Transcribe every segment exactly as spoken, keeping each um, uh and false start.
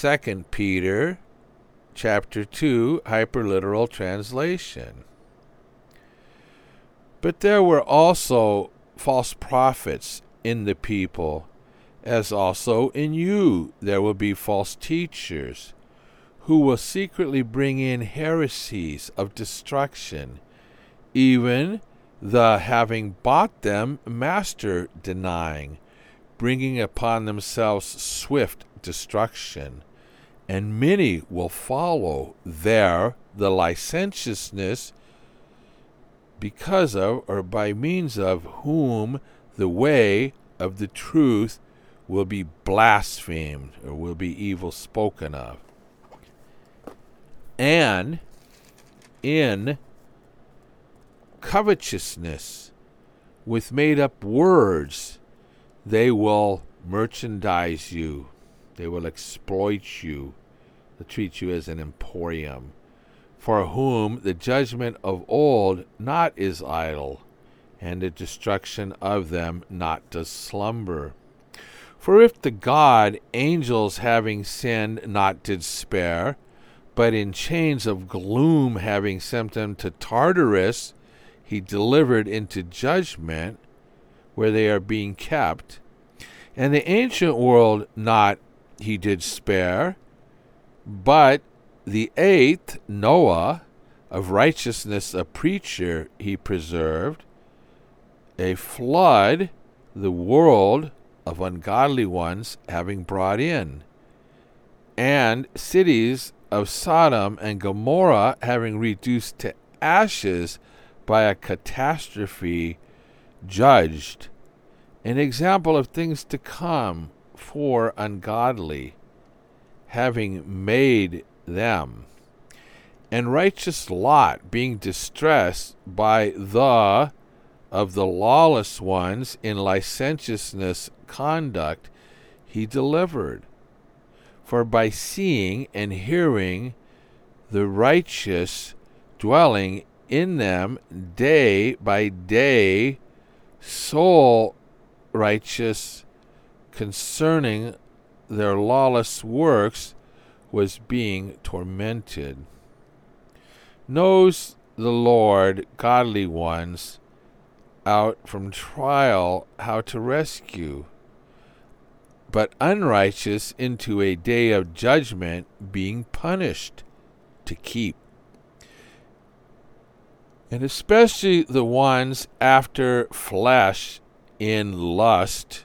Second Peter chapter two, hyperliteral translation. But there were also false prophets in the people, as also in you there will be false teachers, who will secretly bring in heresies of destruction, even the having bought them master denying, bringing upon themselves swift destruction. And many will follow there the licentiousness, because of, or by means of whom, the way of the truth will be blasphemed, or will be evil spoken of. And in covetousness, with made-up words, they will merchandise you. They will exploit you. They'll treat you as an emporium, for whom the judgment of old not is idle, and the destruction of them not does slumber. For if the God, angels having sinned, not did spare, but in chains of gloom having sent them to Tartarus, he delivered into judgment, where they are being kept, and the ancient world not he did spare, but the eighth, Noah, of righteousness a preacher, he preserved, a flood, the world of ungodly ones having brought in, and cities of Sodom and Gomorrah having reduced to ashes by a catastrophe judged, an example of things to come for ungodly, having made them. And righteous Lot, being distressed by the of the lawless ones in licentiousness conduct, he delivered. For by seeing and hearing the righteous dwelling in them day by day, soul righteous concerning their lawless works was being tormented. Knows the Lord godly ones out from trial how to rescue, but unrighteous into a day of judgment being punished to keep. And especially the ones after flesh in lust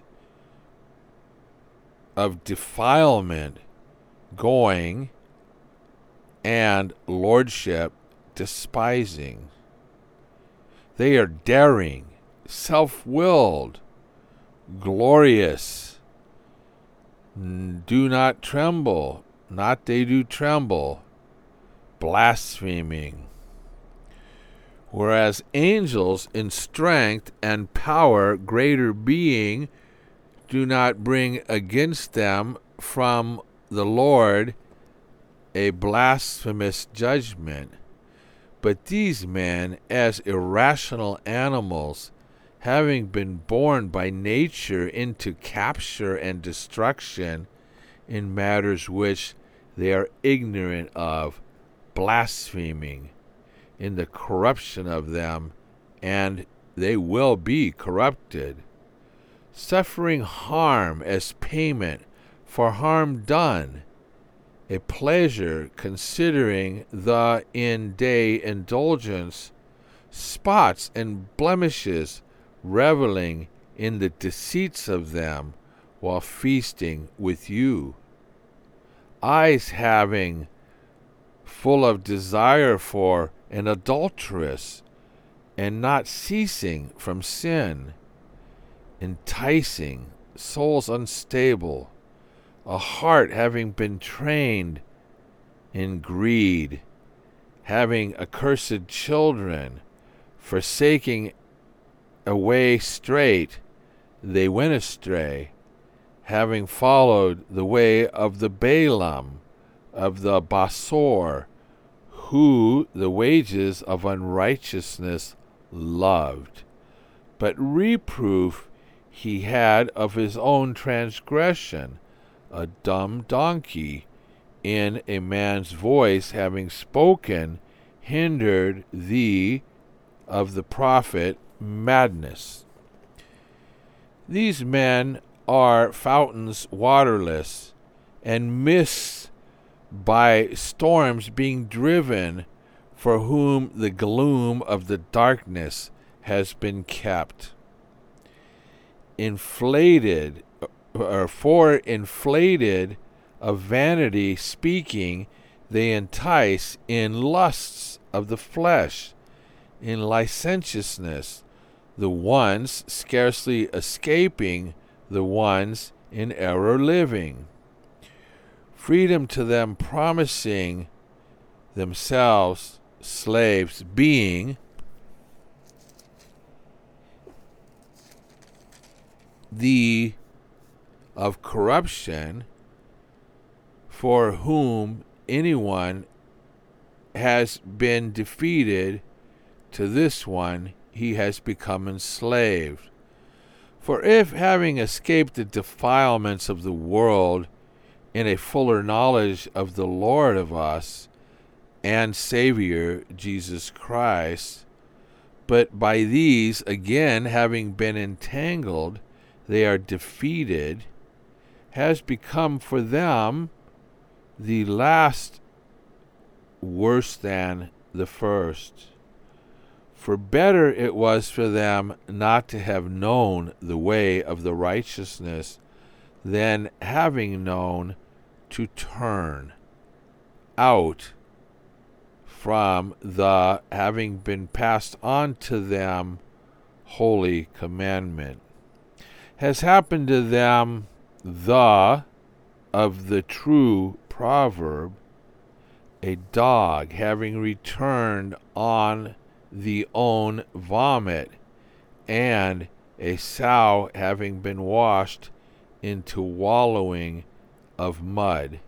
of defilement going, and lordship despising. They are daring, self-willed, glorious, do not tremble, not they do tremble, blaspheming. Whereas angels in strength and power greater being do not bring against them from the Lord a blasphemous judgment. But these men, as irrational animals, having been born by nature into capture and destruction in matters which they are ignorant of, blaspheming in the corruption of them, and they will be corrupted, suffering harm as payment for harm done, a pleasure considering the in-day indulgence, spots and blemishes, reveling in the deceits of them while feasting with you, eyes having full of desire for an adulteress, and not ceasing from sin, enticing souls unstable, a heart having been trained in greed, having accursed children, forsaking a way straight, they went astray, having followed the way of the Balaam, of the Basor, who the wages of unrighteousness loved. But reproof he had of his own transgression, a dumb donkey in a man's voice having spoken hindered thee of the prophet madness. These men are fountains waterless, and mists by storms being driven, for whom the gloom of the darkness has been kept. Inflated, or for inflated of vanity speaking, they entice in lusts of the flesh, in licentiousness, the ones scarcely escaping the ones in error living. Freedom to them promising, themselves slaves being, the of corruption, for whom anyone has been defeated, to this one he has become enslaved. For if, having escaped the defilements of the world in a fuller knowledge of the Lord of us and Savior Jesus Christ, but by these again having been entangled, they are defeated, has become for them the last worse than the first. For better it was for them not to have known the way of the righteousness than, having known, to turn out from the having been passed on to them holy commandment. Has happened to them the of the true proverb, a dog having returned on the own vomit, and a sow having been washed into wallowing of mud.